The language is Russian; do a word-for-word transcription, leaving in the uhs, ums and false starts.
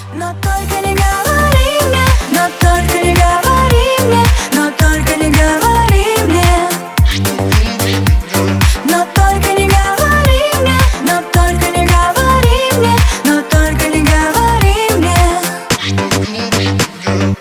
Но только не говори мне, но только не говори мне, но только не говори мне. Но только не говори мне, но только не говори мне, но только не говори мне.